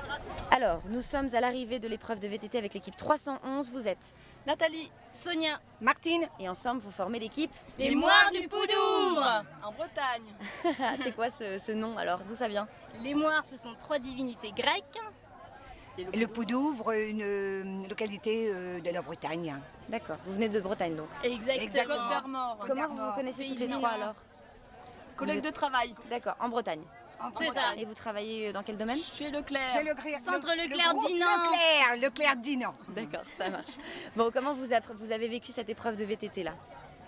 Alors, nous sommes à l'arrivée de l'épreuve de VTT avec l'équipe 311. Vous êtes Nathalie, Sonia, Martine. Et ensemble, vous formez l'équipe. les Moires du Poudouvre, en Bretagne. C'est quoi ce nom alors? D'où ça vient? les Moires, ce sont 3 divinités grecques. Et le Poudouvre, une localité de la Bretagne. D'accord, vous venez de Bretagne donc. Exactement. Côte d'Armor, Comment vous vous connaissez toutes les Pays trois du Nord. alors? collègue de travail, D'accord, en Bretagne. C'est ça. Et vous travaillez dans quel domaine? chez Leclerc. Chez Leclerc. Centre le Leclerc groupe Dinan. Leclerc Dinan. D'accord, ça marche. Bon, comment vous avez vécu cette épreuve de VTT là?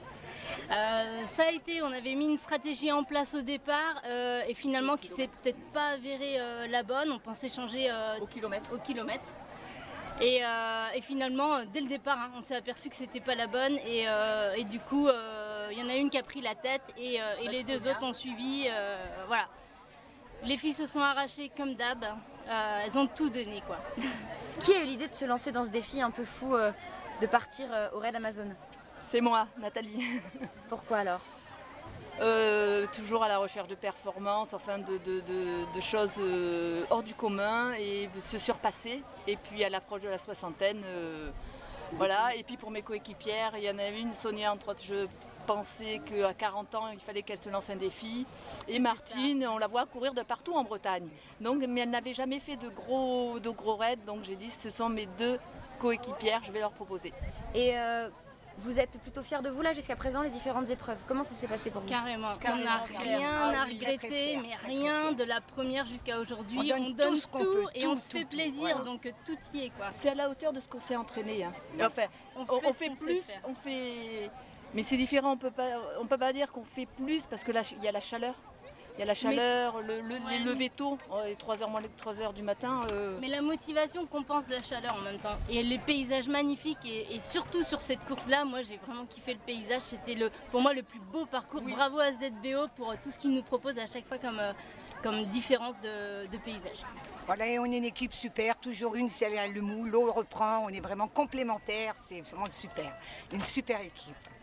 Ça a été, on avait mis une stratégie en place au départ et finalement qui s'est peut-être pas avérée la bonne. On pensait changer Au kilomètre. au kilomètre. Et finalement, dès le départ, hein, on s'est aperçu que c'était pas la bonne et du coup, il y en a une qui a pris la tête et les deux Sonia. autres ont suivi. Voilà. Les filles se sont arrachées comme d'hab. Elles ont tout donné quoi. Qui a eu l'idée de se lancer dans ce défi un peu fou de partir au raid Amazon? C'est moi, Nathalie. Pourquoi alors? Toujours à la recherche de performances, enfin de choses hors du commun et se surpasser. Et puis à l'approche de la soixantaine, voilà. Et puis pour mes coéquipières, il y en a une, Sonia entre autres, je pensais qu'à 40 ans, il fallait qu'elle se lance un défi. Et Martine, on la voit courir de partout en Bretagne. Donc, mais elle n'avait jamais fait de gros raids, donc j'ai dit ce sont mes deux coéquipières, je vais leur proposer. Et vous êtes plutôt fiers de vous là jusqu'à présent, les différentes épreuves? Comment ça s'est passé pour vous? Carrément. Carrément On n'a fière. rien Ah à oui, très, regretter, très fière, mais très, rien très fière. de la première jusqu'à aujourd'hui. On donne tout ce qu'on peut, et tout, on se fait tout, tout. plaisir, Ouais. donc tout y est quoi. C'est à la hauteur de ce qu'on s'est entraîné. Hein. Enfin, On on ce fait qu'on sait plus, faire. on fait. Mais c'est différent, on peut pas dire qu'on fait plus parce que là, il y a la chaleur. Il y a la chaleur, les Ouais. levées tôt, 3h moins 3h du matin. Mais la motivation compense la chaleur en même temps. Et les paysages magnifiques, et surtout sur cette course-là, moi j'ai vraiment kiffé le paysage. C'était pour moi le plus beau parcours. Oui. Bravo à ZBO pour tout ce qu'il nous propose à chaque fois comme différence de paysage. Voilà, et on est une équipe super, toujours une, si elle a le mou, l'autre reprend, on est vraiment complémentaires, c'est vraiment super, une super équipe.